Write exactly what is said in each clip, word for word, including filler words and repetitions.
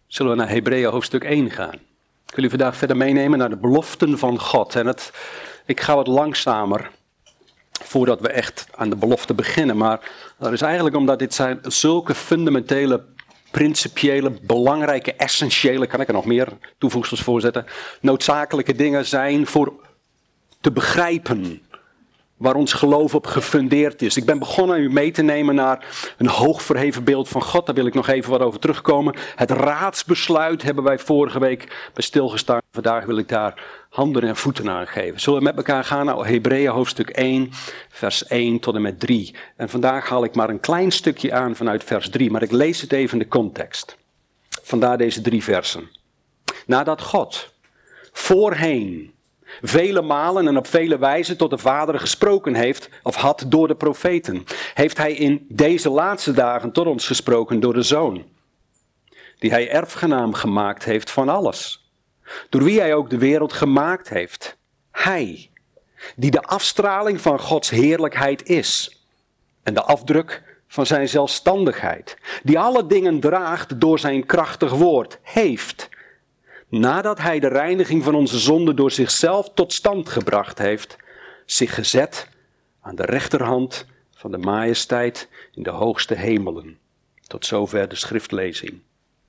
Zullen we naar Hebreeën hoofdstuk één gaan. Ik wil u vandaag verder meenemen naar de beloften van God. En het, ik ga wat langzamer voordat we echt aan de belofte beginnen. Maar dat is eigenlijk omdat dit zijn zulke fundamentele, principiële, belangrijke, essentiële, kan ik er nog meer toevoegsels voor zetten, noodzakelijke dingen zijn voor te begrijpen. Waar ons geloof op gefundeerd is. Ik ben begonnen u mee te nemen naar een hoog verheven beeld van God. Daar wil ik nog even wat over terugkomen. Het raadsbesluit hebben wij vorige week bij stilgestaan. Vandaag wil ik daar handen en voeten aan geven. Zullen we met elkaar gaan naar Hebreeën hoofdstuk één, vers één tot en met drie. En vandaag haal ik maar een klein stukje aan vanuit vers drie. Maar ik lees het even in de context. Vandaar deze drie versen. Nadat God voorheen vele malen en op vele wijzen tot de Vader gesproken heeft, of had door de profeten, heeft hij in deze laatste dagen tot ons gesproken door de Zoon, die hij erfgenaam gemaakt heeft van alles, door wie hij ook de wereld gemaakt heeft. Hij, die de afstraling van Gods heerlijkheid is en de afdruk van zijn zelfstandigheid, die alle dingen draagt door zijn krachtig woord, heeft, nadat hij de reiniging van onze zonde door zichzelf tot stand gebracht heeft, zich gezet aan de rechterhand van de majesteit in de hoogste hemelen. Tot zover de schriftlezing.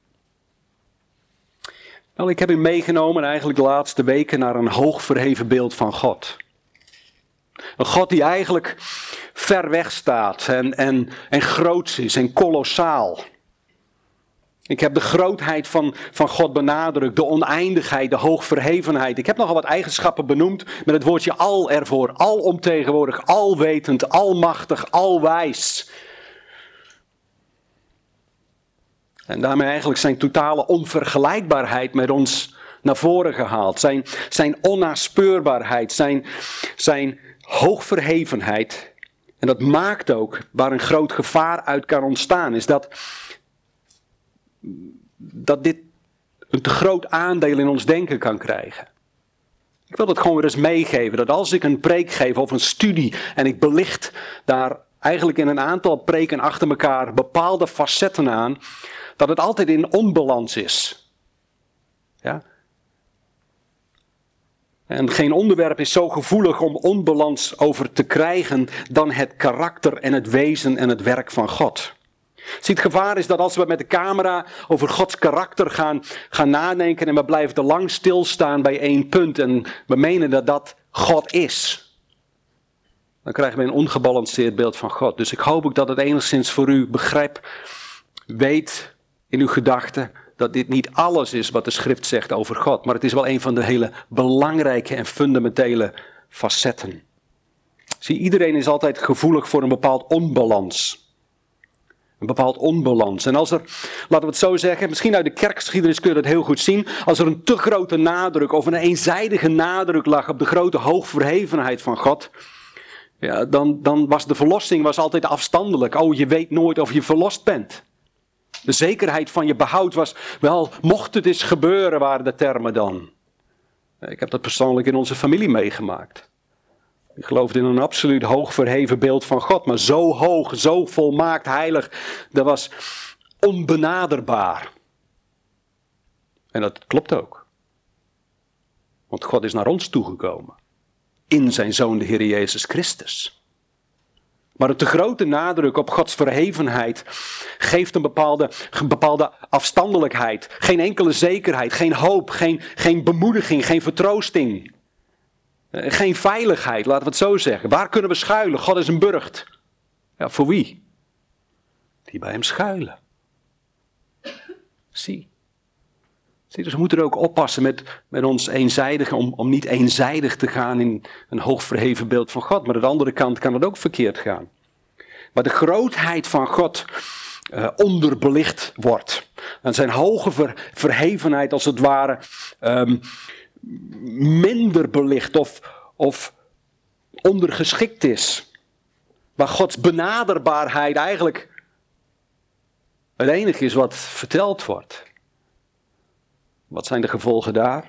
Nou, ik heb u meegenomen eigenlijk de laatste weken naar een hoog verheven beeld van God. Een God die eigenlijk ver weg staat en, en, en groots is en kolossaal. Ik heb de grootheid van, van God benadrukt, de oneindigheid, de hoogverhevenheid. Ik heb nogal wat eigenschappen benoemd met het woordje al ervoor. Alomtegenwoordig, alwetend, almachtig, alwijs. En daarmee eigenlijk zijn totale onvergelijkbaarheid met ons naar voren gehaald. Zijn, zijn onnaspeurbaarheid, zijn, zijn hoogverhevenheid. En dat maakt ook, waar een groot gevaar uit kan ontstaan, is dat... dat dit een te groot aandeel in ons denken kan krijgen. Ik wil dat gewoon weer eens meegeven. Dat als ik een preek geef of een studie en ik belicht daar eigenlijk in een aantal preken achter elkaar bepaalde facetten aan, dat het altijd in onbalans is. Ja? En geen onderwerp is zo gevoelig om onbalans over te krijgen dan het karakter en het wezen en het werk van God. Zie, het gevaar is dat als we met de camera over Gods karakter gaan, gaan nadenken en we blijven te lang stilstaan bij één punt en we menen dat dat God is, dan krijgen we een ongebalanceerd beeld van God. Dus ik hoop ook dat het enigszins voor u begrip weet in uw gedachten dat dit niet alles is wat de schrift zegt over God, maar het is wel een van de hele belangrijke en fundamentele facetten. Zie, iedereen is altijd gevoelig voor een bepaald onbalans. Een bepaald onbalans. En als er, laten we het zo zeggen, misschien uit de kerkgeschiedenis kun je dat heel goed zien. Als er een te grote nadruk of een eenzijdige nadruk lag op de grote hoogverhevenheid van God. Ja, dan, dan was de verlossing was altijd afstandelijk. Oh, je weet nooit of je verlost bent. De zekerheid van je behoud was, wel, mocht het eens gebeuren, waren de termen dan. Ik heb dat persoonlijk in onze familie meegemaakt. Ik geloofde in een absoluut hoog verheven beeld van God. Maar zo hoog, zo volmaakt heilig. Dat was onbenaderbaar. En dat klopt ook. Want God is naar ons toegekomen. In zijn Zoon de Heer Jezus Christus. Maar een te grote nadruk op Gods verhevenheid geeft een bepaalde, een bepaalde afstandelijkheid. Geen enkele zekerheid, geen hoop, geen, geen bemoediging, geen vertroosting. Geen veiligheid, laten we het zo zeggen. Waar kunnen we schuilen? God is een burcht. Ja, voor wie? Die bij hem schuilen. Zie. Zie, dus we moeten er ook oppassen met, met ons eenzijdige, om, om niet eenzijdig te gaan in een hoogverheven beeld van God. Maar aan de andere kant kan het ook verkeerd gaan. Maar de grootheid van God uh, onderbelicht wordt. En zijn hoge ver, verhevenheid als het ware Um, minder belicht of, of ondergeschikt is. Waar Gods benaderbaarheid eigenlijk het enige is wat verteld wordt. Wat zijn de gevolgen daar?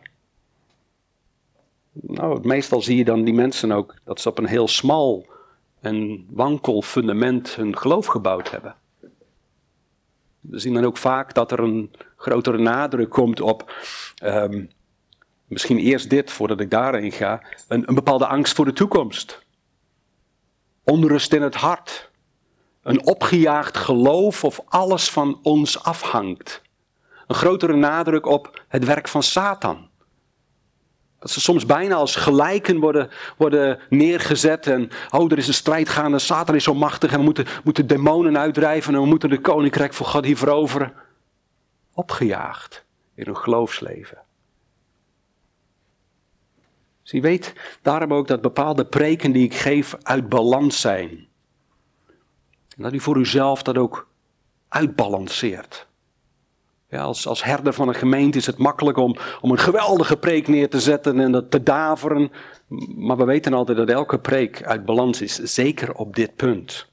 Nou, meestal zie je dan die mensen ook dat ze op een heel smal en wankel fundament hun geloof gebouwd hebben. We zien dan ook vaak dat er een grotere nadruk komt op, um, misschien eerst dit voordat ik daarheen ga, een, een bepaalde angst voor de toekomst. Onrust in het hart. Een opgejaagd geloof of alles van ons afhangt. Een grotere nadruk op het werk van Satan. Dat ze soms bijna als gelijken worden, worden neergezet. En oh, er is een strijd gaande. Satan is zo machtig. En we moeten, moeten demonen uitdrijven. En we moeten het koninkrijk van God hier veroveren. Opgejaagd in hun geloofsleven. Dus je weet daarom ook dat bepaalde preken die ik geef uit balans zijn. En dat u voor uzelf dat ook uitbalanceert. Ja, als, als herder van een gemeente is het makkelijk om, om een geweldige preek neer te zetten en dat te daveren. Maar we weten altijd dat elke preek uit balans is, zeker op dit punt.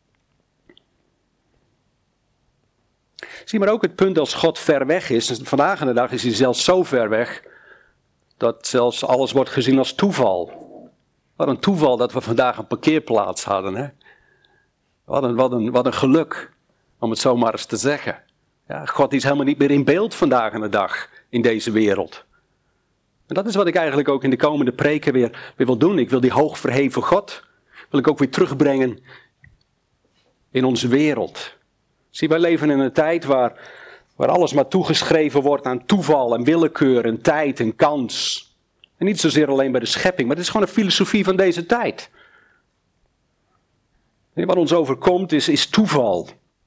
Zie maar ook het punt als God ver weg is. En vandaag aan de dag is hij zelfs zo ver weg dat zelfs alles wordt gezien als toeval. Wat een toeval dat we vandaag een parkeerplaats hadden. Hè? Wat, een, wat, een, wat een geluk, om het zo maar eens te zeggen. Ja, God is helemaal niet meer in beeld vandaag aan de dag in deze wereld. En dat is wat ik eigenlijk ook in de komende preken weer, weer wil doen. Ik wil die hoogverheven God, wil ik ook weer terugbrengen in onze wereld. Zie, wij leven in een tijd waar, waar alles maar toegeschreven wordt aan toeval en willekeur en tijd en kans. En niet zozeer alleen bij de schepping, maar het is gewoon een filosofie van deze tijd. En wat ons overkomt is, is toeval.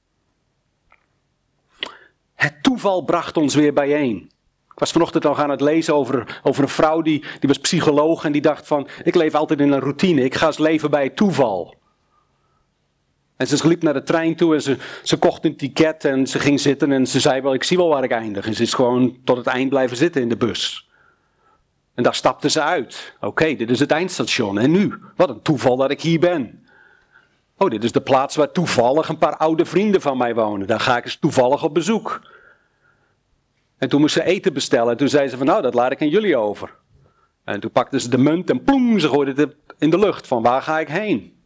Het toeval bracht ons weer bijeen. Ik was vanochtend al aan het lezen over, over een vrouw die, die was psycholoog en die dacht van, ik leef altijd in een routine, ik ga eens leven bij het toeval. En ze liep naar de trein toe en ze, ze kocht een ticket en ze ging zitten en ze zei wel, ik zie wel waar ik eindig. En ze is gewoon tot het eind blijven zitten in de bus. En daar stapte ze uit. Oké, okay, dit is het eindstation. En nu? Wat een toeval dat ik hier ben. Oh, dit is de plaats waar toevallig een paar oude vrienden van mij wonen. Daar ga ik eens toevallig op bezoek. En toen moest ze eten bestellen. En toen zei ze van, nou, dat laat ik aan jullie over. En toen pakte ze de munt en ploem, ze gooide het in de lucht. Van, waar ga ik heen?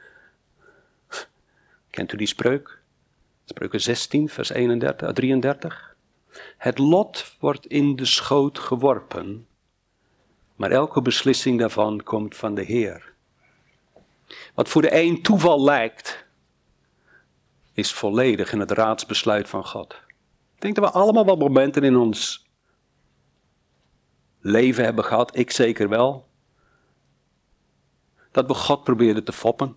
Kent u die spreuk? Spreuken zestien, vers eenendertig, drieëndertig. Het lot wordt in de schoot geworpen. Maar elke beslissing daarvan komt van de Heer. Wat voor de een toeval lijkt, is volledig in het raadsbesluit van God. Ik denk dat we allemaal wel momenten in ons leven hebben gehad, ik zeker wel, dat we God probeerden te foppen.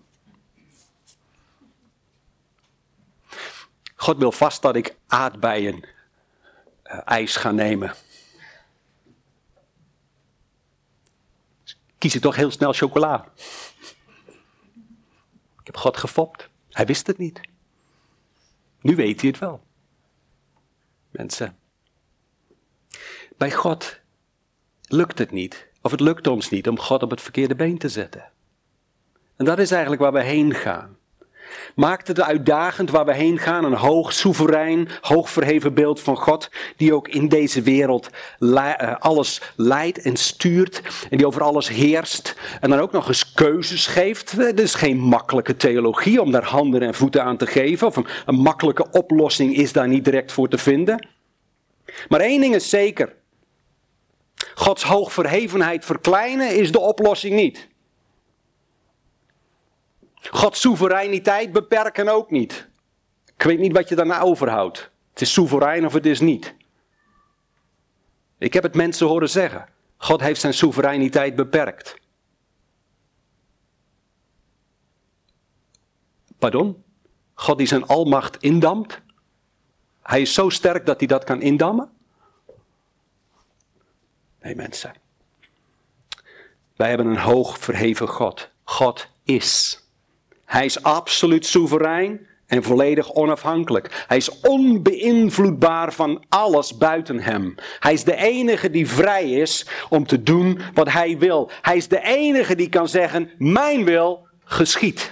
God wil vast dat ik aardbeien uh, ijs ga nemen. Kies ik toch heel snel chocola. Ik heb God gefopt. Hij wist het niet. Nu weet hij het wel. Mensen. Bij God lukt het niet. Of het lukt ons niet om God op het verkeerde been te zetten. En dat is eigenlijk waar we heen gaan. Maakt het uitdagend waar we heen gaan. Een hoog, soeverein, hoog verheven beeld van God. Die ook in deze wereld alles leidt en stuurt. En die over alles heerst. En dan ook nog eens keuzes geeft. Het is geen makkelijke theologie om daar handen en voeten aan te geven. Of een, een makkelijke oplossing is daar niet direct voor te vinden. Maar één ding is zeker. Gods hoogverhevenheid verkleinen is de oplossing niet. Gods soevereiniteit beperken ook niet. Ik weet niet wat je daarna overhoudt. Het is soeverein of het is niet. Ik heb het mensen horen zeggen. God heeft zijn soevereiniteit beperkt. Pardon? God die zijn almacht indampt? Hij is zo sterk dat hij dat kan indammen? Nee, mensen. Wij hebben een hoog verheven God. God is. Hij is absoluut soeverein en volledig onafhankelijk. Hij is onbeïnvloedbaar van alles buiten hem. Hij is de enige die vrij is om te doen wat hij wil. Hij is de enige die kan zeggen, mijn wil geschied.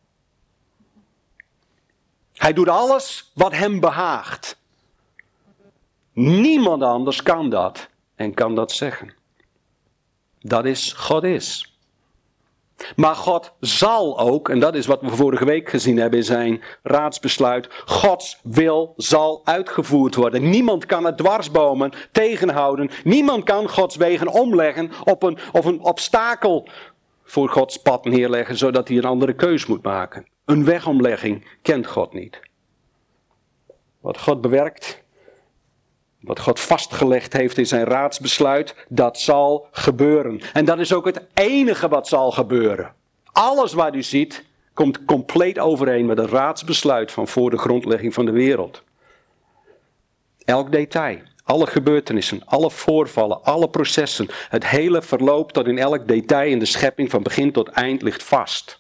Hij doet alles wat hem behaagt. Niemand anders kan dat en kan dat zeggen. Dat is God is. Maar God zal ook, en dat is wat we vorige week gezien hebben in zijn raadsbesluit, Gods wil zal uitgevoerd worden. Niemand kan het dwarsbomen, tegenhouden. Niemand kan Gods wegen omleggen op een, of een obstakel voor Gods pad neerleggen, zodat hij een andere keus moet maken. Een wegomlegging kent God niet. Wat God bewerkt, wat God vastgelegd heeft in zijn raadsbesluit, dat zal gebeuren. En dat is ook het enige wat zal gebeuren. Alles wat u ziet, komt compleet overeen met het raadsbesluit van voor de grondlegging van de wereld. Elk detail, alle gebeurtenissen, alle voorvallen, alle processen, het hele verloop tot in elk detail in de schepping van begin tot eind ligt vast.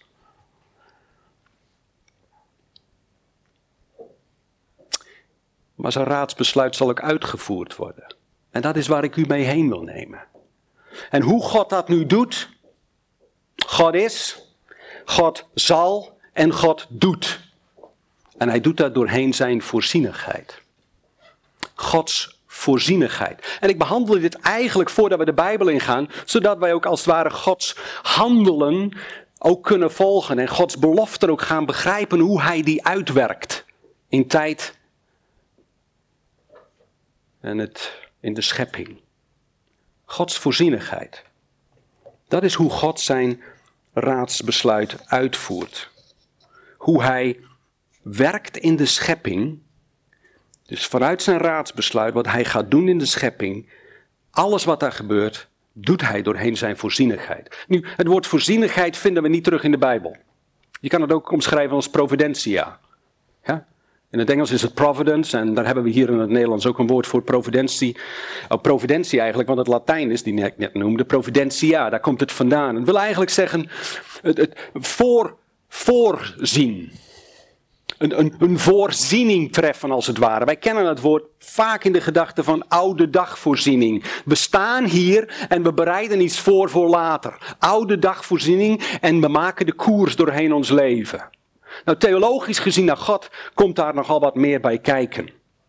Maar zijn raadsbesluit zal ook uitgevoerd worden. En dat is waar ik u mee heen wil nemen. En hoe God dat nu doet. God is, God zal en God doet. En hij doet dat doorheen zijn voorzienigheid. Gods voorzienigheid. En ik behandel dit eigenlijk voordat we de Bijbel ingaan, zodat wij ook als het ware Gods handelen ook kunnen volgen. En Gods beloften ook gaan begrijpen hoe hij die uitwerkt. In tijd en het in de schepping. Gods voorzienigheid. Dat is hoe God zijn raadsbesluit uitvoert. Hoe hij werkt in de schepping. Dus vanuit zijn raadsbesluit, wat hij gaat doen in de schepping. Alles wat daar gebeurt, doet hij doorheen zijn voorzienigheid. Nu, het woord voorzienigheid vinden we niet terug in de Bijbel. Je kan het ook omschrijven als providentia. Ja? In het Engels is het providence en daar hebben we hier in het Nederlands ook een woord voor providentie. Oh, providentie eigenlijk, want het Latijn is, die ik net noemde, providentia, daar komt het vandaan. Het wil eigenlijk zeggen, het, het voor, voorzien. Een, een, een voorziening treffen als het ware. Wij kennen het woord vaak in de gedachte van oude dagvoorziening. We staan hier en we bereiden iets voor voor later. Oude dagvoorziening en we maken de koers doorheen ons leven. Nou, theologisch gezien naar God komt daar nogal wat meer bij kijken.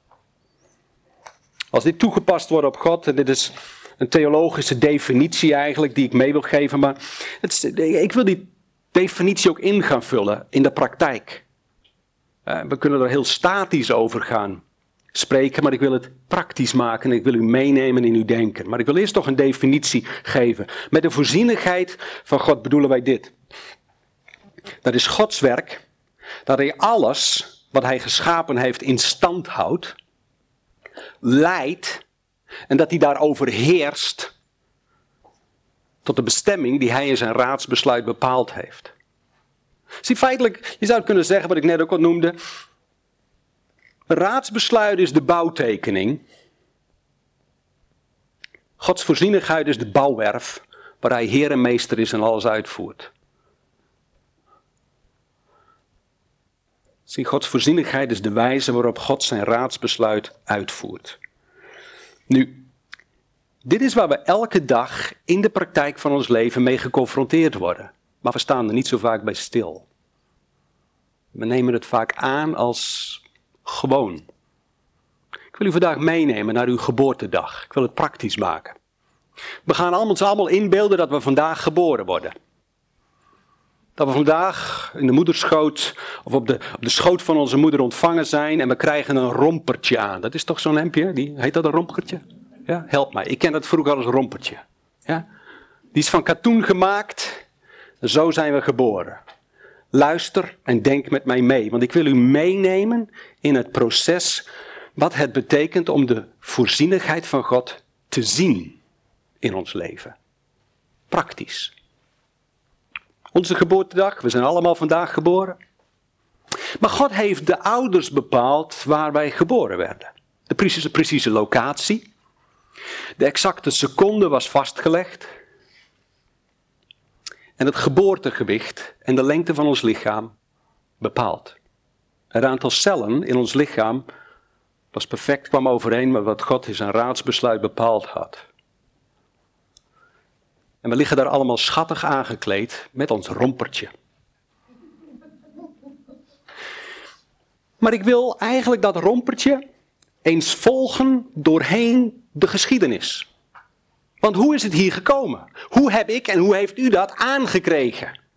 Als dit toegepast wordt op God, en dit is een theologische definitie eigenlijk die ik mee wil geven, maar het, ik wil die definitie ook in gaan vullen in de praktijk. We kunnen er heel statisch over gaan spreken, maar ik wil het praktisch maken en ik wil u meenemen in uw denken. Maar ik wil eerst toch een definitie geven. Met de voorzienigheid van God bedoelen wij dit. Dat is Gods werk, dat hij alles wat hij geschapen heeft in stand houdt, leidt en dat hij daarover heerst tot de bestemming die hij in zijn raadsbesluit bepaald heeft. Zie, feitelijk, je zou kunnen zeggen wat ik net ook al noemde. Een raadsbesluit is de bouwtekening. Gods voorzienigheid is de bouwwerf waar hij heer en meester is en alles uitvoert. Zie, Gods voorzienigheid is de wijze waarop God zijn raadsbesluit uitvoert. Nu, dit is waar we elke dag in de praktijk van ons leven mee geconfronteerd worden. Maar we staan er niet zo vaak bij stil. We nemen het vaak aan als gewoon. Ik wil u vandaag meenemen naar uw geboortedag. Ik wil het praktisch maken. We gaan ons allemaal inbeelden dat we vandaag geboren worden. Dat we vandaag in de moederschoot of op de, op de schoot van onze moeder ontvangen zijn en we krijgen een rompertje aan. Dat is toch zo'n hemdje? Die, heet dat een rompertje? Ja, help mij. Ik ken dat vroeger als rompertje. Ja? Die is van katoen gemaakt. En zo zijn we geboren. Luister en denk met mij mee. Want ik wil u meenemen in het proces wat het betekent om de voorzienigheid van God te zien in ons leven. Praktisch. Onze geboortedag, we zijn allemaal vandaag geboren. Maar God heeft de ouders bepaald waar wij geboren werden. De precieze, precieze locatie. De exacte seconde was vastgelegd. En het geboortegewicht en de lengte van ons lichaam bepaald. Het aantal cellen in ons lichaam was perfect, kwam overeen met wat God in zijn raadsbesluit bepaald had. En we liggen daar allemaal schattig aangekleed met ons rompertje. Maar ik wil eigenlijk dat rompertje eens volgen doorheen de geschiedenis. Want hoe is het hier gekomen? Hoe heb ik en hoe heeft u dat aangekregen?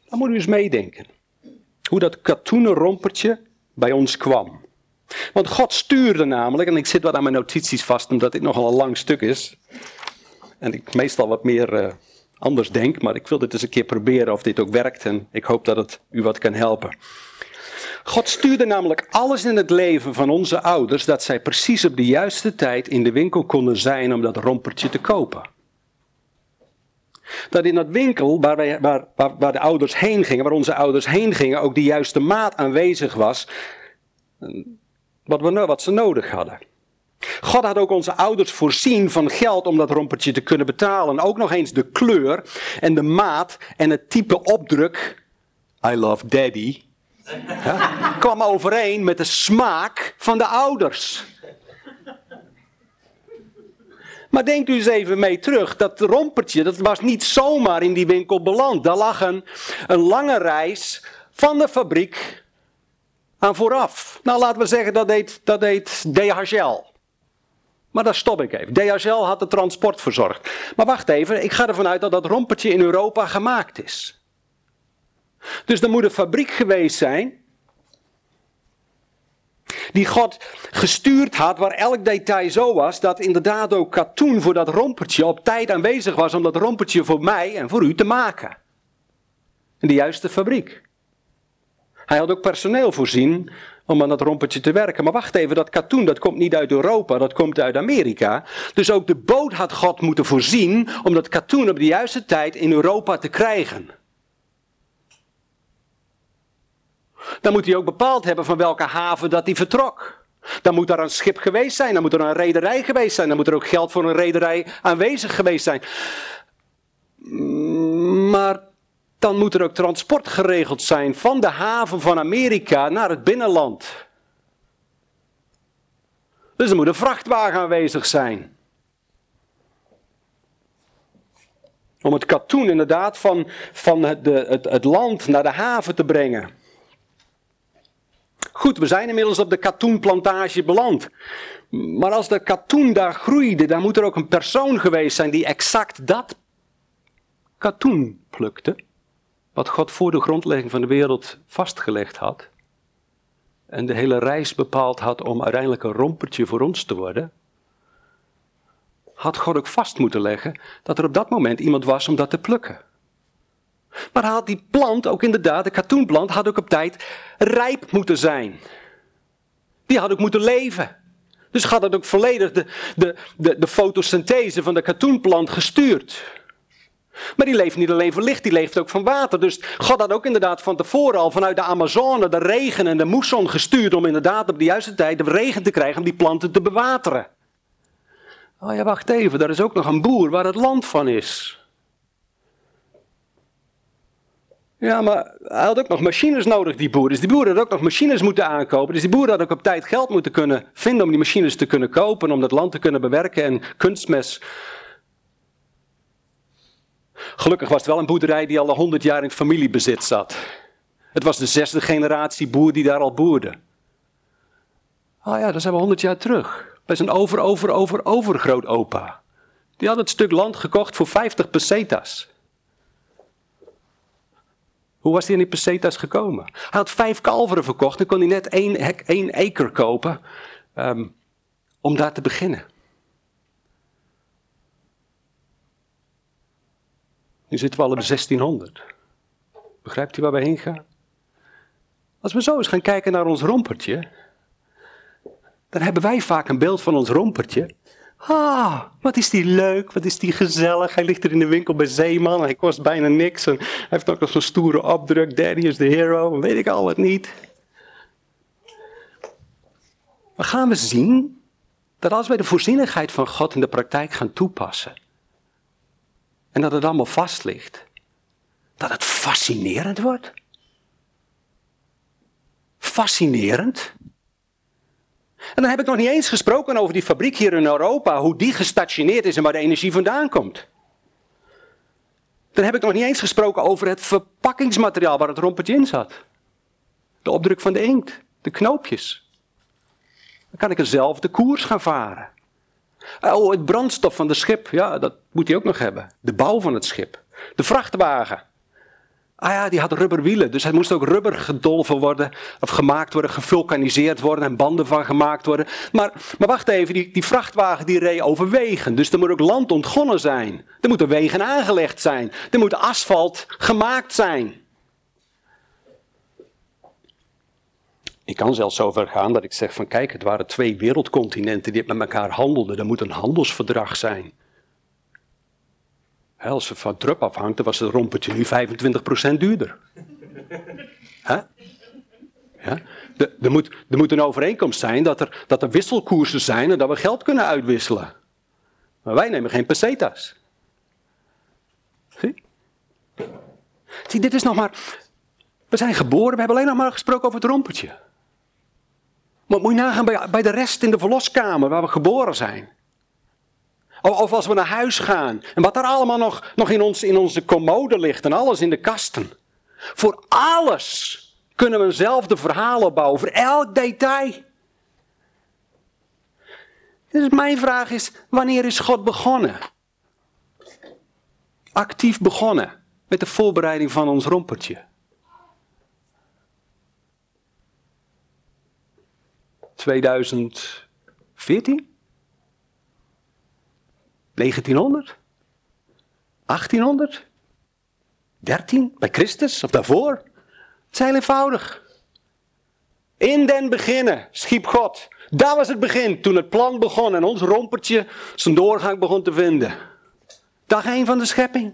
Dan moet u eens meedenken. Hoe dat katoenen rompertje bij ons kwam. Want God stuurde namelijk, en ik zit wat aan mijn notities vast omdat dit nogal een lang stuk is. En ik meestal wat meer uh, anders denk, maar ik wil dit eens een keer proberen of dit ook werkt. En ik hoop dat het u wat kan helpen. God stuurde namelijk alles in het leven van onze ouders, dat zij precies op de juiste tijd in de winkel konden zijn om dat rompertje te kopen. Dat in dat winkel waar, wij, waar, waar, waar de ouders heen gingen, waar onze ouders heen gingen, ook de juiste maat aanwezig was, wat, we, wat ze nodig hadden. God had ook onze ouders voorzien van geld om dat rompertje te kunnen betalen. Ook nog eens de kleur en de maat en het type opdruk, I love daddy, ja, kwam overeen met de smaak van de ouders. Maar denkt u eens even mee terug, dat rompertje, dat was niet zomaar in die winkel beland. Daar lag een, een lange reis van de fabriek aan vooraf. Nou, laten we zeggen, dat deed, dat deed D H L. Maar daar stop ik even. D H L had het transport verzorgd. Maar wacht even, ik ga ervan uit dat dat rompertje in Europa gemaakt is. Dus er moet een fabriek geweest zijn die God gestuurd had, waar elk detail zo was, dat inderdaad ook katoen voor dat rompertje op tijd aanwezig was om dat rompertje voor mij en voor u te maken. In de juiste fabriek. Hij had ook personeel voorzien om aan dat rompertje te werken. Maar wacht even, dat katoen dat komt niet uit Europa, dat komt uit Amerika. Dus ook de boot had God moeten voorzien om dat katoen op de juiste tijd in Europa te krijgen. Dan moet hij ook bepaald hebben van welke haven dat hij vertrok. Dan moet er een schip geweest zijn, dan moet er een rederij geweest zijn, dan moet er ook geld voor een rederij aanwezig geweest zijn. Maar dan moet er ook transport geregeld zijn van de haven van Amerika naar het binnenland. Dus er moet een vrachtwagen aanwezig zijn. Om het katoen inderdaad van, van het, de, het, het land naar de haven te brengen. Goed, we zijn inmiddels op de katoenplantage beland. Maar als de katoen daar groeide, dan moet er ook een persoon geweest zijn die exact dat katoen plukte. Wat God voor de grondlegging van de wereld vastgelegd had. En de hele reis bepaald had om uiteindelijk een rompertje voor ons te worden. Had God ook vast moeten leggen dat er op dat moment iemand was om dat te plukken. Maar had die plant ook inderdaad, de katoenplant, had ook op tijd rijp moeten zijn. Die had ook moeten leven. Dus God had ook volledig de, de, de, de fotosynthese van de katoenplant gestuurd. Maar die leeft niet alleen van licht, die leeft ook van water. Dus God had ook inderdaad van tevoren al vanuit de Amazone de regen en de moesson gestuurd om inderdaad op de juiste tijd de regen te krijgen om die planten te bewateren. Oh ja, wacht even, daar is ook nog een boer waar het land van is. Ja, maar hij had ook nog machines nodig, die boer. Dus die boer had ook nog machines moeten aankopen. Dus die boer had ook op tijd geld moeten kunnen vinden om die machines te kunnen kopen, om dat land te kunnen bewerken en kunstmest. Gelukkig was het wel een boerderij die al honderd jaar in familiebezit zat. Het was de zesde generatie boer die daar al boerde. Oh ja, dat zijn we honderd jaar terug. Bij zijn over, over, over, overgrootopa. Die had het stuk land gekocht voor vijftig pesetas. Hoe was hij aan die pesetas gekomen? Hij had vijf kalveren verkocht en kon hij net één, hek, één acre kopen um, om daar te beginnen. Nu zitten we al op zestienhonderd. Begrijpt u waar we heen gaan? Als we zo eens gaan kijken naar ons rompertje, dan hebben wij vaak een beeld van ons rompertje. Ah, wat is die leuk, wat is die gezellig. Hij ligt er in de winkel bij Zeeman, hij kost bijna niks. En hij heeft ook nog zo'n stoere opdruk, Daddy is the hero, weet ik al wat niet. Maar gaan we zien dat als wij de voorzienigheid van God in de praktijk gaan toepassen, en dat het allemaal vast ligt, dat het fascinerend wordt. Fascinerend. En dan heb ik nog niet eens gesproken over die fabriek hier in Europa, hoe die gestationeerd is en waar de energie vandaan komt. Dan heb ik nog niet eens gesproken over het verpakkingsmateriaal waar het rompertje in zat. De opdruk van de inkt, de knoopjes. Dan kan ik er zelf de koers gaan varen. Oh, het brandstof van de schip, ja, dat moet hij ook nog hebben. De bouw van het schip. De vrachtwagen. Ah ja, die had rubberwielen, dus hij moest ook rubber gedolven worden, of gemaakt worden, gevulkaniseerd worden en banden van gemaakt worden. Maar, maar wacht even, die, die vrachtwagen die reed over wegen, dus er moet ook land ontgonnen zijn. Er moeten wegen aangelegd zijn, er moet asfalt gemaakt zijn. Ik kan zelfs zo ver gaan dat ik zeg van kijk, het waren twee wereldcontinenten die met elkaar handelden, er moet een handelsverdrag zijn. He, als het van Trump afhangt, dan was het rompertje nu vijfentwintig procent duurder. He? Ja? De, er, moet, er moet een overeenkomst zijn dat er, dat er wisselkoersen zijn en dat we geld kunnen uitwisselen. Maar wij nemen geen pesetas. Zie? Zie, dit is nog maar... We zijn geboren, we hebben alleen nog maar gesproken over het rompertje. Maar moet je nagaan bij, bij de rest in de verloskamer waar we geboren zijn. Of als we naar huis gaan. En wat er allemaal nog, nog in, ons, in onze commode ligt. En alles in de kasten. Voor alles kunnen we eenzelfde verhalen bouwen. Voor elk detail. Dus mijn vraag is. Wanneer is God begonnen? Actief begonnen. Met de voorbereiding van ons rompertje. tweeduizend veertien? negentienhonderd? achttienhonderd? dertien? Bij Christus? Of daarvoor? Het is heel eenvoudig. In den beginnen schiep God. Dat was het begin. Toen het plan begon en ons rompertje zijn doorgang begon te vinden. Dag één van de schepping.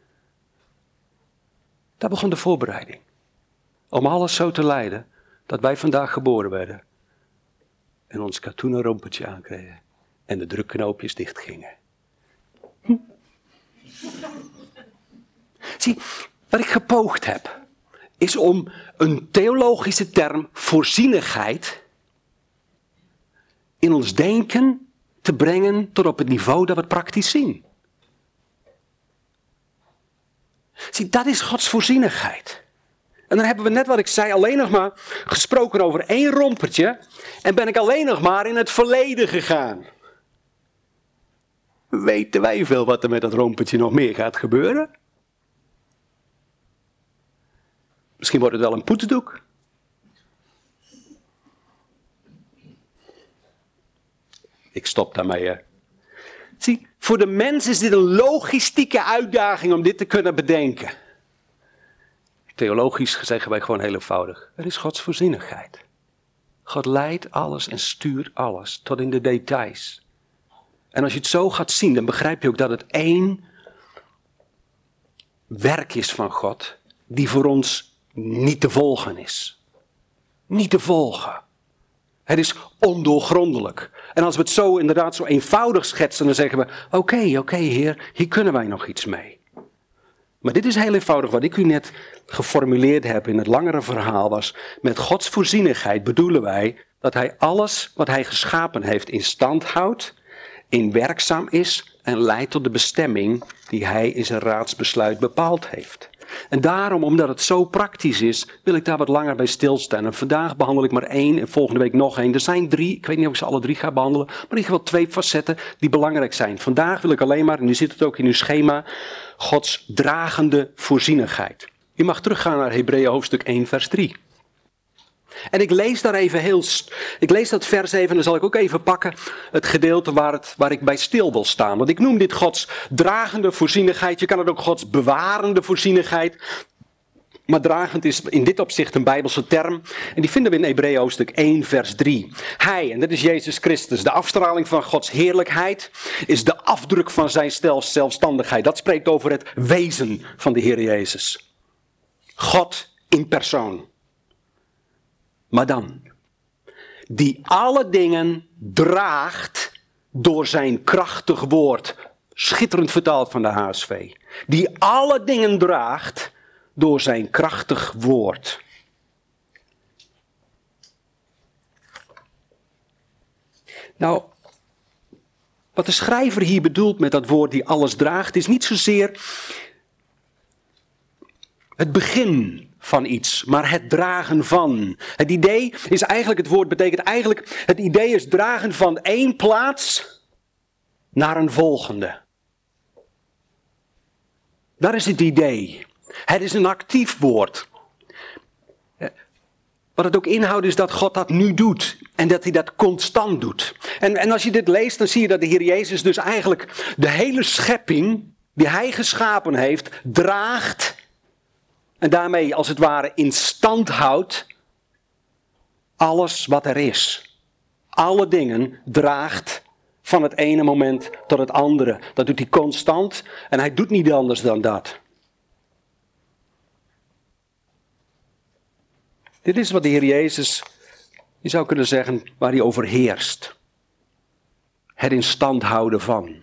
Daar begon de voorbereiding. Om alles zo te leiden dat wij vandaag geboren werden. En ons katoenen rompertje aankregen. En de drukknoopjes dichtgingen. Hm. Zie, wat ik gepoogd heb, is om een theologische term, voorzienigheid, in ons denken te brengen tot op het niveau dat we het praktisch zien. Zie, dat is Gods voorzienigheid. En dan hebben we net wat ik zei alleen nog maar gesproken over één rompertje. En ben ik alleen nog maar in het verleden gegaan. Weten wij veel wat er met dat rompertje nog meer gaat gebeuren? Misschien wordt het wel een poetsdoek. Ik stop daarmee. Hè. Zie, voor de mens is dit een logistieke uitdaging om dit te kunnen bedenken. Theologisch zeggen wij gewoon heel eenvoudig. Er is Gods voorzienigheid. God leidt alles en stuurt alles tot in de details. En als je het zo gaat zien, dan begrijp je ook dat het één werk is van God, die voor ons niet te volgen is. Niet te volgen. Het is ondoorgrondelijk. En als we het zo inderdaad zo eenvoudig schetsen, dan zeggen we, oké, okay, oké okay, Heer, hier kunnen wij nog iets mee. Maar dit is heel eenvoudig. Wat ik u net geformuleerd heb in het langere verhaal was, met Gods voorzienigheid bedoelen wij dat Hij alles wat Hij geschapen heeft in stand houdt, in werkzaam is en leidt tot de bestemming die Hij in zijn raadsbesluit bepaald heeft. En daarom, omdat het zo praktisch is, wil ik daar wat langer bij stilstaan. En vandaag behandel ik maar één en volgende week nog één. Er zijn drie, ik weet niet of ik ze alle drie ga behandelen, maar in ieder geval twee facetten die belangrijk zijn. Vandaag wil ik alleen maar, en nu zit het ook in uw schema, Gods dragende voorzienigheid. Je mag teruggaan naar Hebreeën hoofdstuk één vers drie. En ik lees daar even heel, ik lees dat vers even en dan zal ik ook even pakken het gedeelte waar, het, waar ik bij stil wil staan. Want ik noem dit Gods dragende voorzienigheid, je kan het ook Gods bewarende voorzienigheid. Maar dragend is in dit opzicht een Bijbelse term. En die vinden we in Hebreeën hoofdstuk één vers drie. Hij, en dat is Jezus Christus, de afstraling van Gods heerlijkheid, is de afdruk van zijn zelfstandigheid. Dat spreekt over het wezen van de Heer Jezus. God in persoon. Maar dan, die alle dingen draagt door zijn krachtig woord. Schitterend vertaald van de H S V. Die alle dingen draagt door zijn krachtig woord. Nou, wat de schrijver hier bedoelt met dat woord die alles draagt, is niet zozeer het begin van iets, maar het dragen van. Het idee is eigenlijk, het woord betekent eigenlijk, het idee is dragen van één plaats naar een volgende. Dat is het idee. Het is een actief woord. Wat het ook inhoudt is dat God dat nu doet. En dat hij dat constant doet. En, en als je dit leest, dan zie je dat de Heer Jezus dus eigenlijk de hele schepping die hij geschapen heeft, draagt. En daarmee als het ware in stand houdt alles wat er is. Alle dingen draagt van het ene moment tot het andere. Dat doet hij constant en hij doet niet anders dan dat. Dit is wat de Heer Jezus, je zou kunnen zeggen, waar hij over heerst. Het in stand houden van.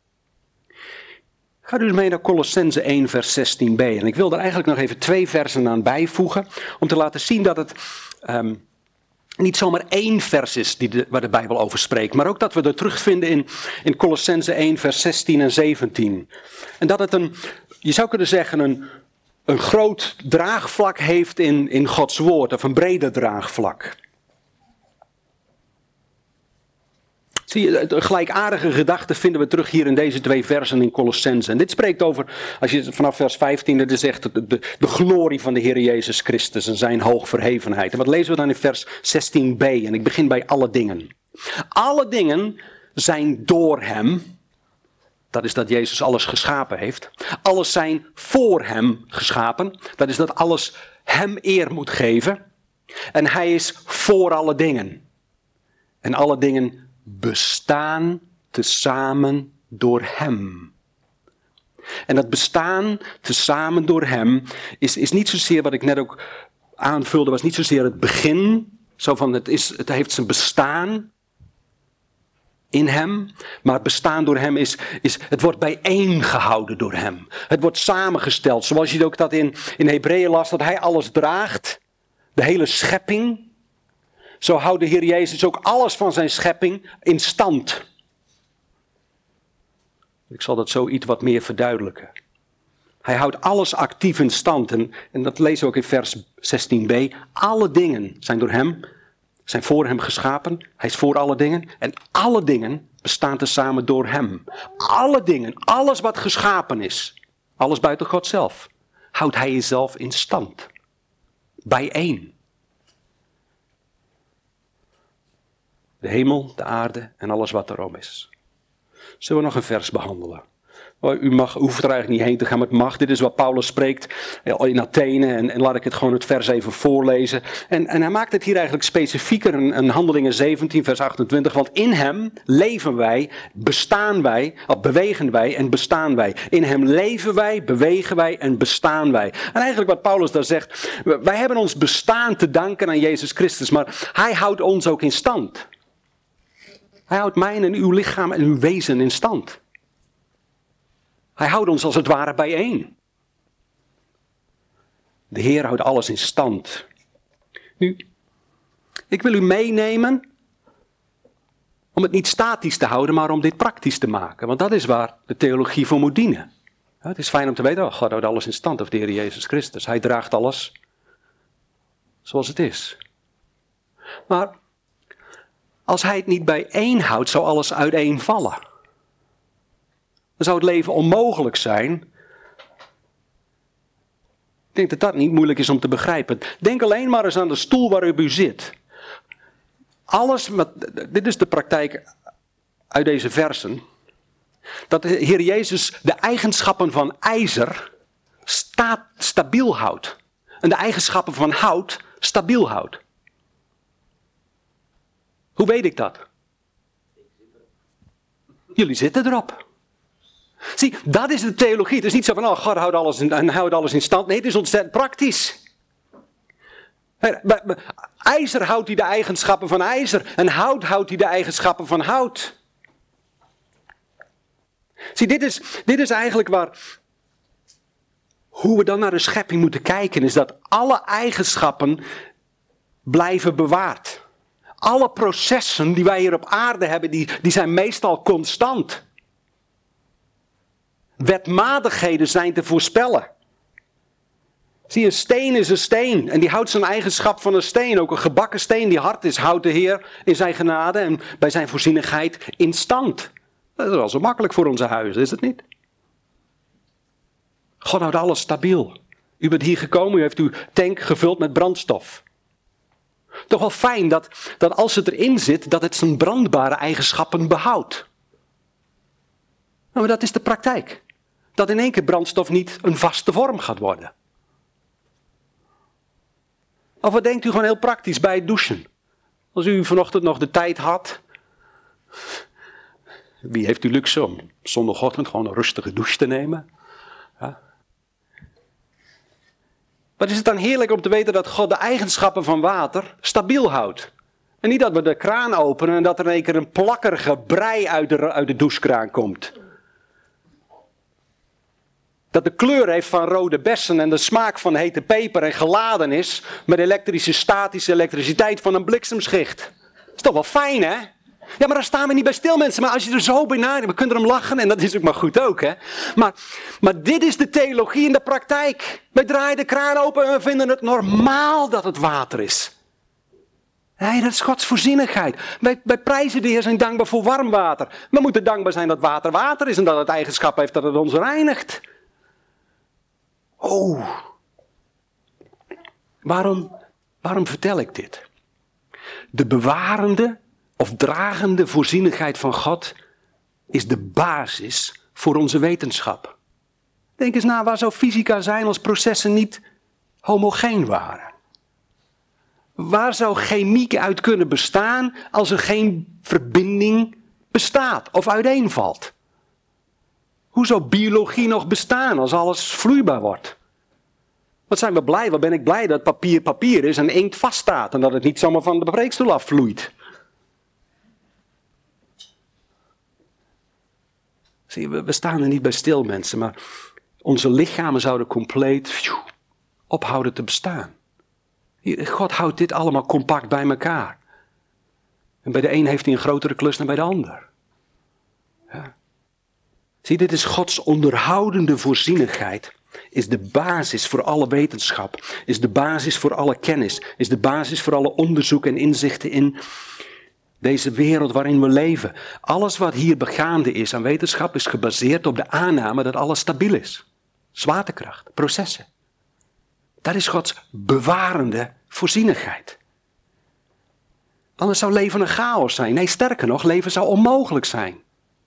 Ga dus mee naar Colossenzen één vers zestien b. En ik wil er eigenlijk nog even twee versen aan bijvoegen. Om te laten zien dat het um, niet zomaar één vers is die de, waar de Bijbel over spreekt. Maar ook dat we dat terugvinden in, in Colossenzen één vers zestien en zeventien. En dat het een, je zou kunnen zeggen, een, een groot draagvlak heeft in, in Gods woord. Of een breder draagvlak. Zie je, een gelijkaardige gedachte vinden we terug hier in deze twee versen in Colossenzen. En dit spreekt over, als je vanaf vers vijftien, dit is echt de, de, de glorie van de Heer Jezus Christus en zijn hoogverhevenheid. En wat lezen we dan in vers zestien b? En ik begin bij alle dingen. Alle dingen zijn door hem, dat is dat Jezus alles geschapen heeft. Alles zijn voor hem geschapen, dat is dat alles hem eer moet geven. En hij is voor alle dingen. En alle dingen bestaan tezamen door hem. En dat bestaan tezamen door hem is, is niet zozeer wat ik net ook aanvulde, was niet zozeer het begin. Zo van het, is, het heeft zijn bestaan in hem. Maar bestaan door hem is, is het wordt bijeengehouden door hem. Het wordt samengesteld. Zoals je ook dat in, in Hebreeën las, dat hij alles draagt. De hele schepping. Zo houdt de Heer Jezus ook alles van zijn schepping in stand. Ik zal dat zo iets wat meer verduidelijken. Hij houdt alles actief in stand. En, en dat lezen we ook in vers zestien b. Alle dingen zijn door hem, zijn voor hem geschapen. Hij is voor alle dingen. En alle dingen bestaan tezamen door hem. Alle dingen, alles wat geschapen is. Alles buiten God zelf. Houdt hij jezelf in stand. Bijeen. De hemel, de aarde en alles wat erom is. Zullen we nog een vers behandelen? U, mag, u hoeft er eigenlijk niet heen te gaan, maar het mag. Dit is wat Paulus spreekt in Athene. En, en laat ik het gewoon het vers even voorlezen. En, en hij maakt het hier eigenlijk specifieker in, in Handelingen zeventien, vers achtentwintig. Want in hem leven wij, bestaan wij, of bewegen wij en bestaan wij. In hem leven wij, bewegen wij en bestaan wij. En eigenlijk wat Paulus daar zegt. Wij hebben ons bestaan te danken aan Jezus Christus. Maar hij houdt ons ook in stand. Hij houdt mijn en uw lichaam en uw wezen in stand. Hij houdt ons als het ware bijeen. De Heer houdt alles in stand. Nu, ik wil u meenemen om het niet statisch te houden, maar om dit praktisch te maken. Want dat is waar de theologie voor moet dienen. Het is fijn om te weten, oh, God houdt alles in stand, of de Heer Jezus Christus. Hij draagt alles zoals het is. Maar als hij het niet bijeen houdt, zou alles uiteenvallen. Dan zou het leven onmogelijk zijn. Ik denk dat dat niet moeilijk is om te begrijpen. Denk alleen maar eens aan de stoel waarop u zit. Alles, met, dit is de praktijk uit deze versen. Dat de Heer Jezus de eigenschappen van ijzer staat, stabiel houdt. En de eigenschappen van hout stabiel houdt. Hoe weet ik dat? Jullie zitten erop. Zie, dat is de theologie. Het is niet zo van, oh, God houdt alles in, en houdt alles in stand. Nee, het is ontzettend praktisch. IJzer houdt hij de eigenschappen van ijzer. En hout houdt hij de eigenschappen van hout. Zie, dit is, dit is eigenlijk waar, hoe we dan naar de schepping moeten kijken, is dat alle eigenschappen blijven bewaard. Alle processen die wij hier op aarde hebben, die, die zijn meestal constant. Wetmatigheden zijn te voorspellen. Zie, een steen is een steen en die houdt zijn eigenschap van een steen. Ook een gebakken steen die hard is, houdt de Heer in zijn genade en bij zijn voorzienigheid in stand. Dat is wel zo makkelijk voor onze huizen, is het niet? God houdt alles stabiel. U bent hier gekomen, u heeft uw tank gevuld met brandstof. Toch wel fijn dat, dat als het erin zit, dat het zijn brandbare eigenschappen behoudt. Maar dat is de praktijk. Dat in één keer brandstof niet een vaste vorm gaat worden. Of wat denkt u gewoon heel praktisch bij het douchen? Als u vanochtend nog de tijd had. Wie heeft u luxe om zondagochtend gewoon een rustige douche te nemen? Ja. Wat is het dan heerlijk om te weten dat God de eigenschappen van water stabiel houdt. En niet dat we de kraan openen en dat er in één keer een plakkerige brei uit de, uit de douchekraan komt. Dat de kleur heeft van rode bessen en de smaak van hete peper en geladen is met elektrische statische elektriciteit van een bliksemschicht. Dat is toch wel fijn, hè? Ja, maar daar staan we niet bij stil, mensen. Maar als je er zo bij nadenkt, we kunnen erom lachen en dat is ook maar goed ook, hè? Maar, maar dit is de theologie in de praktijk. Wij draaien de kraan open en we vinden het normaal dat het water is. Nee, dat is Gods voorzienigheid. Wij, wij prijzen de Heer, zijn dankbaar voor warm water. We moeten dankbaar zijn dat water water is en dat het eigenschap heeft dat het ons reinigt. Oh, waarom, waarom vertel ik dit? De bewarende of dragende voorzienigheid van God is de basis voor onze wetenschap. Denk eens na, waar zou fysica zijn als processen niet homogeen waren? Waar zou chemie uit kunnen bestaan als er geen verbinding bestaat of uiteenvalt? Hoe zou biologie nog bestaan als alles vloeibaar wordt? Wat zijn we blij, wat ben ik blij dat papier papier is en inkt vaststaat en dat het niet zomaar van de preekstoel afvloeit. Zie je, we, we staan er niet bij stil, mensen, maar onze lichamen zouden compleet phew, ophouden te bestaan. God houdt dit allemaal compact bij elkaar. En bij de een heeft hij een grotere klus dan bij de ander. Ja. Zie, dit is Gods onderhoudende voorzienigheid. Is de basis voor alle wetenschap. Is de basis voor alle kennis. Is de basis voor alle onderzoek en inzichten in deze wereld waarin we leven. Alles wat hier begaande is aan wetenschap is gebaseerd op de aanname dat alles stabiel is. Zwaartekracht, processen. Dat is Gods bewarende voorzienigheid. Anders zou leven een chaos zijn. Nee, sterker nog, leven zou onmogelijk zijn.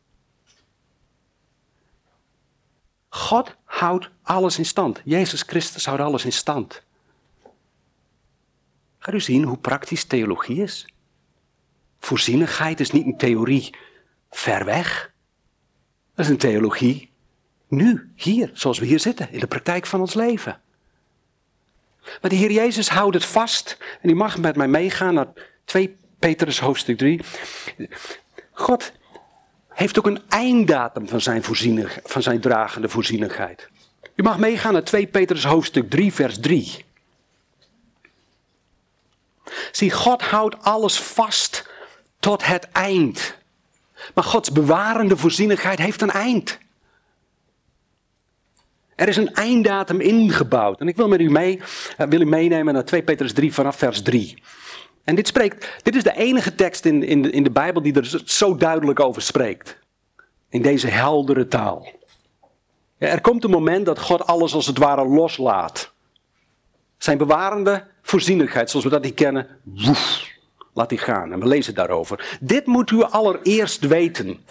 God houdt alles in stand. Jezus Christus houdt alles in stand. Gaat u zien hoe praktisch theologie is? Voorzienigheid is niet een theorie ver weg. Dat is een theologie nu, hier, zoals we hier zitten, in de praktijk van ons leven. Maar de Heer Jezus houdt het vast. En u mag met mij meegaan naar twee Petrus hoofdstuk drie. God heeft ook een einddatum van zijn, voorzienig, van zijn dragende voorzienigheid. U mag meegaan naar twee Petrus hoofdstuk drie vers drie. Zie, God houdt alles vast tot het eind. Maar Gods bewarende voorzienigheid heeft een eind. Er is een einddatum ingebouwd. En ik wil met u mee, wil u meenemen naar twee Petrus drie vanaf vers drie. En dit spreekt, dit is de enige tekst in, in, de, in de Bijbel die er zo duidelijk over spreekt. In deze heldere taal. Ja, er komt een moment dat God alles als het ware loslaat. Zijn bewarende voorzienigheid, zoals we dat niet kennen, woef, laat die gaan. En we lezen daarover. Dit moet u allereerst weten.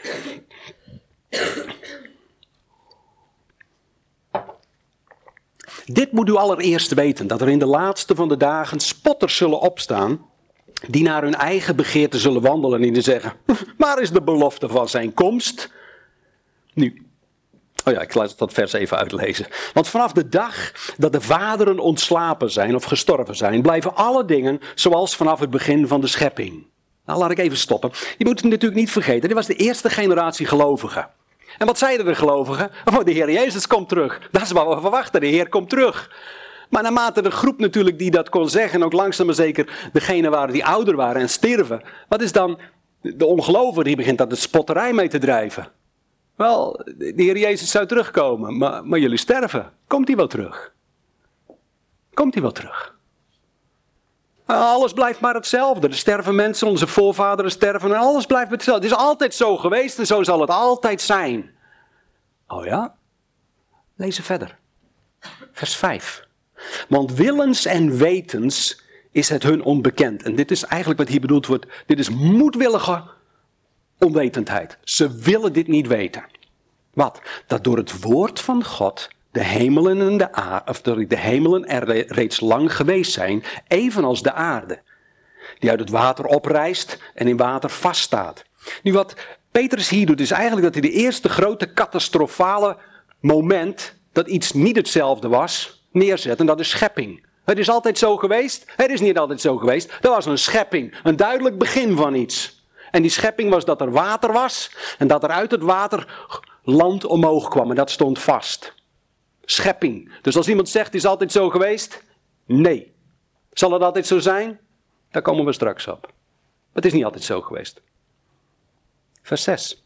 Dit moet u allereerst weten, dat er in de laatste van de dagen spotters zullen opstaan, die naar hun eigen begeerte zullen wandelen en die zeggen, waar is de belofte van zijn komst? Nu, oh ja, ik laat dat vers even uitlezen. Want vanaf de dag dat de vaderen ontslapen zijn of gestorven zijn, blijven alle dingen zoals vanaf het begin van de schepping. Nou, laat ik even stoppen. Je moet het natuurlijk niet vergeten, dit was de eerste generatie gelovigen. En wat zeiden de gelovigen? Oh, de Heer Jezus komt terug. Dat is wat we verwachten, de Heer komt terug. Maar naarmate de groep natuurlijk die dat kon zeggen, ook langzaam maar zeker degene waren die ouder waren en sterven. Wat is dan de ongelovige die begint daar de spotterij mee te drijven? Wel, de Heer Jezus zou terugkomen, maar, maar jullie sterven. Komt hij wel terug? Komt hij wel terug? Alles blijft maar hetzelfde. Er sterven mensen, onze voorvaderen sterven en alles blijft hetzelfde. Het is altijd zo geweest en zo zal het altijd zijn. Oh ja? Lees verder. Vers vijf. Want willens en wetens is het hun onbekend. En dit is eigenlijk wat hier bedoeld wordt. Dit is moedwillige onwetendheid. Ze willen dit niet weten. Wat? Dat door het woord van God de hemelen, en de, aarde, of de hemelen er reeds lang geweest zijn, evenals de aarde. Die uit het water oprijst en in water vaststaat. Nu wat Petrus hier doet is eigenlijk dat hij de eerste grote catastrofale moment dat iets niet hetzelfde was, neerzet. En dat is schepping. Het is altijd zo geweest. Het is niet altijd zo geweest. Er was een schepping. Een duidelijk begin van iets. En die schepping was dat er water was. En dat er uit het water land omhoog kwam. En dat stond vast. Schepping. Dus als iemand zegt, het is altijd zo geweest. Nee. Zal het altijd zo zijn? Daar komen we straks op. Het is niet altijd zo geweest. Vers zes.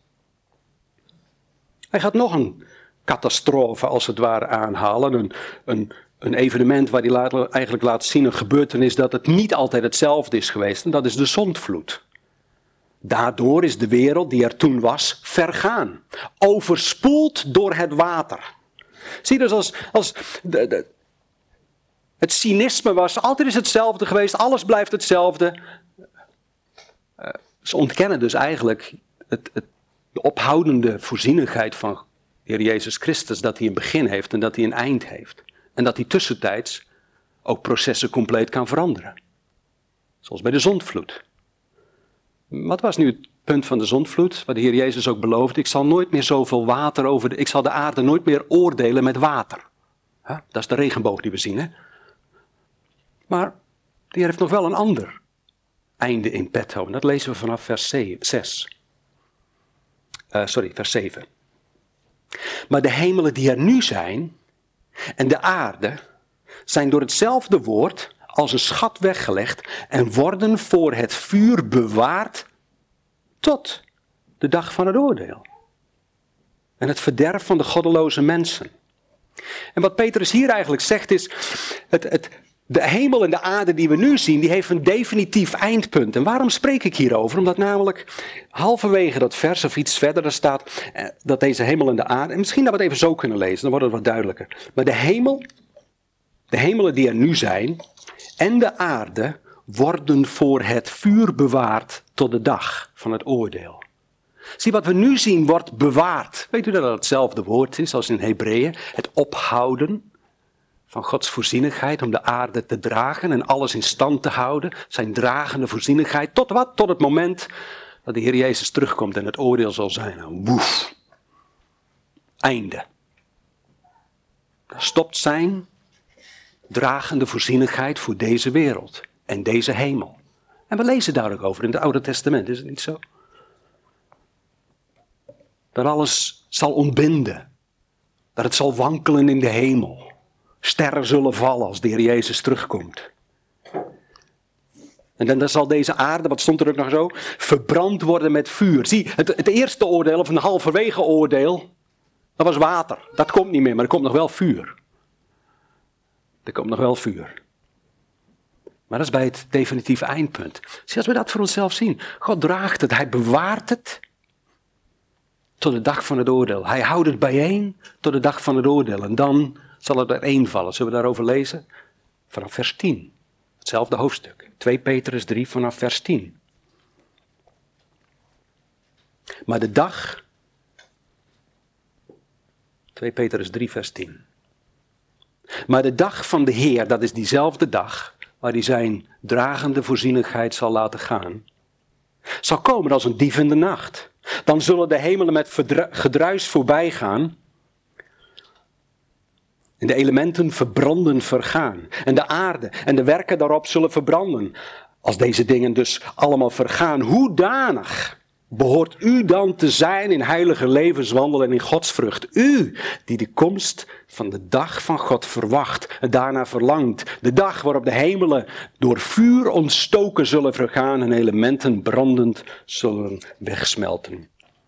Hij gaat nog een catastrofe als het ware aanhalen. Een, een, een evenement waar hij laat, eigenlijk laat zien, een gebeurtenis dat het niet altijd hetzelfde is geweest. En dat is de zondvloed. Daardoor is de wereld die er toen was vergaan. Overspoeld door het water. Zie je dus als, als de, de, het cynisme was, altijd is hetzelfde geweest, alles blijft hetzelfde. Uh, ze ontkennen dus eigenlijk het, het, de ophoudende voorzienigheid van Heer Jezus Christus, dat hij een begin heeft en dat hij een eind heeft. En dat hij tussentijds ook processen compleet kan veranderen. Zoals bij de zondvloed. Wat was nu het punt van de zondvloed? Wat de Heer Jezus ook beloofde. Ik zal nooit meer zoveel water over de... Ik zal de aarde nooit meer oordelen met water. Huh? Dat is de regenboog die we zien, hè? Maar de Heer heeft nog wel een ander einde in petto. En dat lezen we vanaf vers zes. Uh, sorry, vers zeven. Maar de hemelen die er nu zijn en de aarde zijn door hetzelfde woord als een schat weggelegd en worden voor het vuur bewaard tot de dag van het oordeel. En het verderf van de goddeloze mensen. En wat Petrus hier eigenlijk zegt is, het, het, de hemel en de aarde die we nu zien, die heeft een definitief eindpunt. En waarom spreek ik hierover? Omdat namelijk halverwege dat vers of iets verder er staat eh, dat deze hemel en de aarde, en misschien dat we het even zo kunnen lezen, dan wordt het wat duidelijker. Maar de hemel, de hemelen die er nu zijn en de aarde worden voor het vuur bewaard tot de dag van het oordeel. Zie, wat we nu zien wordt bewaard. Weet u dat dat hetzelfde woord is als in Hebreeën? Het ophouden van Gods voorzienigheid om de aarde te dragen en alles in stand te houden. Zijn dragende voorzienigheid. Tot wat? Tot het moment dat de Heer Jezus terugkomt en het oordeel zal zijn. En woef. Einde. Dan stopt zijn dragende voorzienigheid voor deze wereld en deze hemel. En we lezen daar ook over in het Oude Testament, is het niet zo? Dat alles zal ontbinden. Dat het zal wankelen in de hemel. Sterren zullen vallen als de Heer Jezus terugkomt. En dan, dan zal deze aarde, wat stond er ook nog zo, verbrand worden met vuur. Zie, het, het eerste oordeel, of een halverwege oordeel, dat was water. Dat komt niet meer, maar er komt nog wel vuur. Er komt nog wel vuur. Maar dat is bij het definitieve eindpunt. Zie, als we dat voor onszelf zien. God draagt het, hij bewaart het tot de dag van het oordeel. Hij houdt het bijeen tot de dag van het oordeel. En dan zal het er vallen. Zullen we daarover lezen? Vanaf vers tien. Hetzelfde hoofdstuk. twee Petrus drie vanaf vers tien. Maar de dag... twee Petrus drie vers tien. Maar de dag van de Heer, dat is diezelfde dag waar hij zijn dragende voorzienigheid zal laten gaan, zal komen als een dief in de nacht. Dan zullen de hemelen met verdru- gedruis voorbij gaan en de elementen verbranden vergaan. En de aarde en de werken daarop zullen verbranden. Als deze dingen dus allemaal vergaan, hoedanig behoort u dan te zijn in heilige levenswandel en in godsvrucht? U, die de komst van de dag van God verwacht en daarna verlangt. De dag waarop de hemelen door vuur ontstoken zullen vergaan en elementen brandend zullen wegsmelten.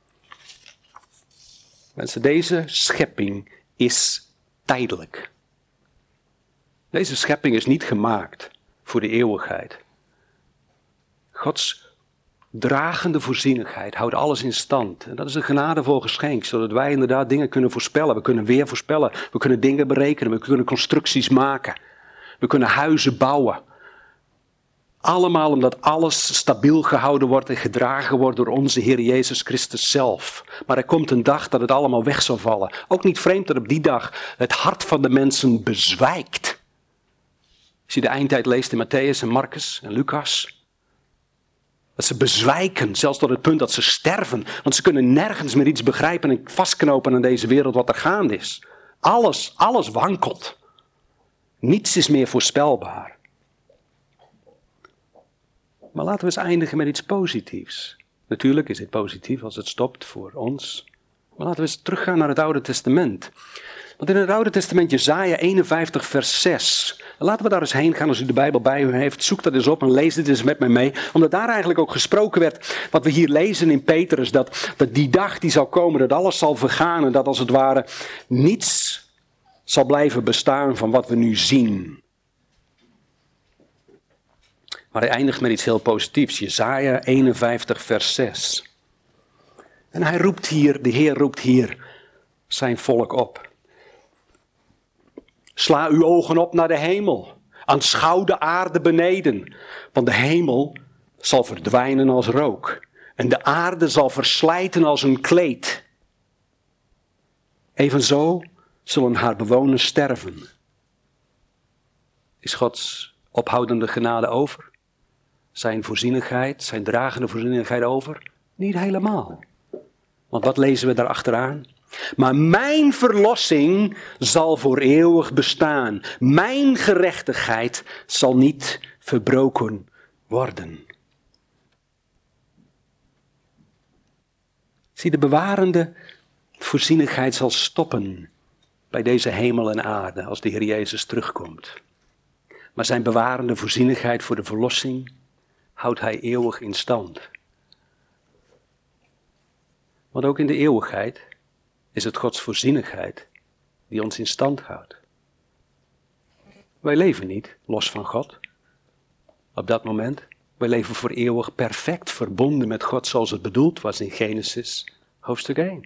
Mensen, deze schepping is tijdelijk. Deze schepping is niet gemaakt voor de eeuwigheid. Gods dragende voorzienigheid houdt alles in stand. En dat is een genadevol geschenk, zodat wij inderdaad dingen kunnen voorspellen. We kunnen weer voorspellen, we kunnen dingen berekenen, we kunnen constructies maken. We kunnen huizen bouwen. Allemaal omdat alles stabiel gehouden wordt en gedragen wordt door onze Heer Jezus Christus zelf. Maar er komt een dag dat het allemaal weg zal vallen. Ook niet vreemd dat op die dag het hart van de mensen bezwijkt. Als je de eindtijd leest in Matthäus en Marcus en Lucas. Dat ze bezwijken, zelfs tot het punt dat ze sterven. Want ze kunnen nergens meer iets begrijpen en vastknopen aan deze wereld wat er gaande is. Alles, alles wankelt. Niets is meer voorspelbaar. Maar laten we eens eindigen met iets positiefs. Natuurlijk is dit positief als het stopt voor ons. Maar laten we eens teruggaan naar het Oude Testament. Want in het Oude Testament, Jesaja eenenvijftig vers zes. Laten we daar eens heen gaan als u de Bijbel bij u heeft. Zoek dat eens op en lees dit eens met mij mee. Omdat daar eigenlijk ook gesproken werd, wat we hier lezen in Petrus. Dat, dat die dag die zal komen, dat alles zal vergaan. En dat als het ware niets zal blijven bestaan van wat we nu zien. Maar hij eindigt met iets heel positiefs. Jesaja eenenvijftig vers zes. En hij roept hier, de Heer roept hier zijn volk op. Sla uw ogen op naar de hemel. Aanschouw de aarde beneden. Want de hemel zal verdwijnen als rook. En de aarde zal verslijten als een kleed. Evenzo zullen haar bewoners sterven. Is Gods ophoudende genade over? Zijn voorzienigheid, zijn dragende voorzienigheid over? Niet helemaal. Want wat lezen we daar achteraan? Maar mijn verlossing zal voor eeuwig bestaan. Mijn gerechtigheid zal niet verbroken worden. Zie, de bewarende voorzienigheid zal stoppen bij deze hemel en aarde als de Heer Jezus terugkomt. Maar zijn bewarende voorzienigheid voor de verlossing houdt hij eeuwig in stand. Want ook in de eeuwigheid is het Gods voorzienigheid die ons in stand houdt. Wij leven niet los van God. Op dat moment, wij leven voor eeuwig perfect verbonden met God zoals het bedoeld was in Genesis hoofdstuk één.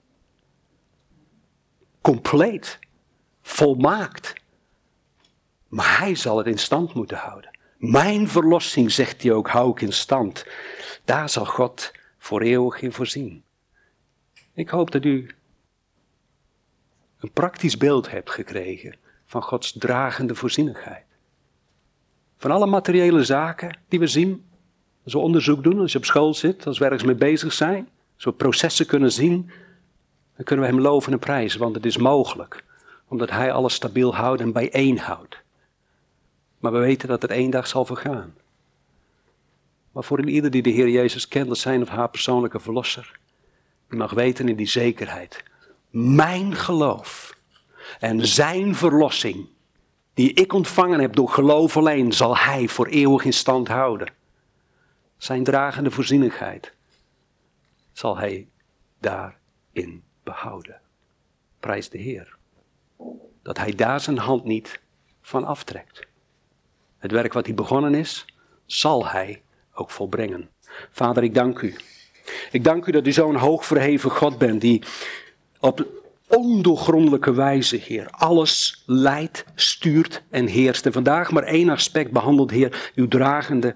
Compleet, volmaakt. Maar hij zal het in stand moeten houden. Mijn verlossing, zegt hij ook, hou ik in stand. Daar zal God voor eeuwig in voorzien. Ik hoop dat u een praktisch beeld hebt gekregen van Gods dragende voorzienigheid. Van alle materiële zaken die we zien, als we onderzoek doen, als je op school zit, als we ergens mee bezig zijn, als we processen kunnen zien, dan kunnen we hem loven en prijzen, want het is mogelijk. Omdat hij alles stabiel houdt en bijeenhoudt. Maar we weten dat het één dag zal vergaan. Maar voor ieder die de Heer Jezus kent als zijn of haar persoonlijke verlosser, die mag weten in die zekerheid. Mijn geloof en zijn verlossing, die ik ontvangen heb door geloof alleen, zal hij voor eeuwig in stand houden. Zijn dragende voorzienigheid zal hij daarin behouden. Prijs de Heer. Dat hij daar zijn hand niet van aftrekt. Het werk wat hij begonnen is, zal hij ook volbrengen. Vader, ik dank u. Ik dank u dat u zo'n hoog verheven God bent, die op ondoorgrondelijke wijze, Heer, alles leidt, stuurt en heerst. En vandaag maar één aspect behandelt, Heer, uw dragende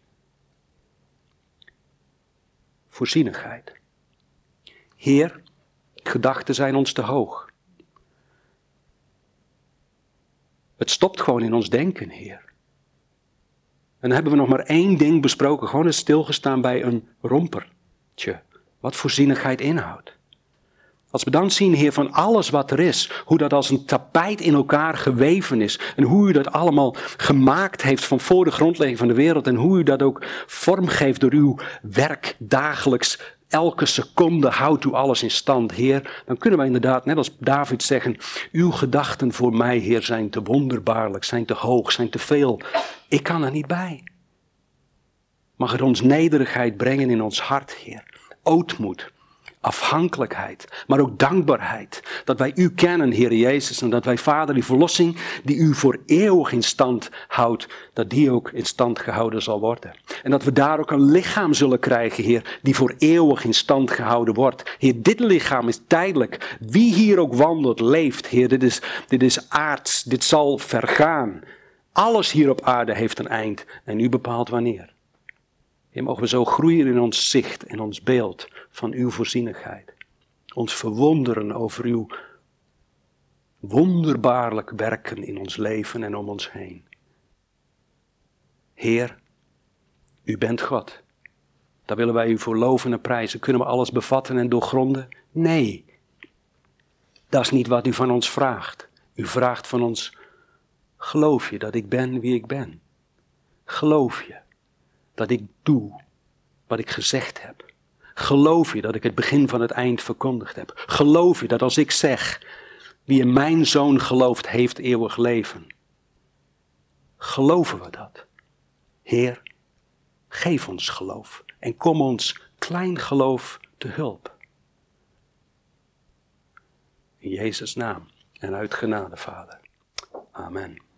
voorzienigheid. Heer, gedachten zijn ons te hoog. Het stopt gewoon in ons denken, Heer. En dan hebben we nog maar één ding besproken, gewoon eens stilgestaan bij een rompertje, wat voorzienigheid inhoudt. Als we dan zien, Heer, van alles wat er is, hoe dat als een tapijt in elkaar geweven is en hoe u dat allemaal gemaakt heeft van voor de grondlegging van de wereld en hoe u dat ook vormgeeft door uw werk dagelijks, elke seconde houdt u alles in stand, Heer. Dan kunnen wij inderdaad, net als David zeggen, uw gedachten voor mij, Heer, zijn te wonderbaarlijk, zijn te hoog, zijn te veel. Ik kan er niet bij. Mag het ons nederigheid brengen in ons hart, Heer. Ootmoed. afhankelijkheid, maar ook dankbaarheid. Dat wij u kennen, Heer Jezus, en dat wij, Vader, die verlossing die u voor eeuwig in stand houdt, dat die ook in stand gehouden zal worden. En dat we daar ook een lichaam zullen krijgen, Heer, die voor eeuwig in stand gehouden wordt. Heer, dit lichaam is tijdelijk. Wie hier ook wandelt, leeft, Heer, dit is, dit is aards, dit zal vergaan. Alles hier op aarde heeft een eind en u bepaalt wanneer. Heer, mogen we zo groeien in ons zicht en ons beeld van uw voorzienigheid. Ons verwonderen over uw wonderbaarlijk werken in ons leven en om ons heen. Heer, u bent God. Daar willen wij u voor loven en prijzen. Kunnen we alles bevatten en doorgronden? Nee. Dat is niet wat u van ons vraagt. U vraagt van ons, geloof je dat ik ben wie ik ben? Geloof je dat ik doe wat ik gezegd heb? Geloof je dat ik het begin van het eind verkondigd heb? Geloof je dat als ik zeg, wie in mijn zoon gelooft, heeft eeuwig leven? Geloven we dat? Heer, geef ons geloof en kom ons klein geloof te hulp. In Jezus' naam en uit genade, Vader. Amen.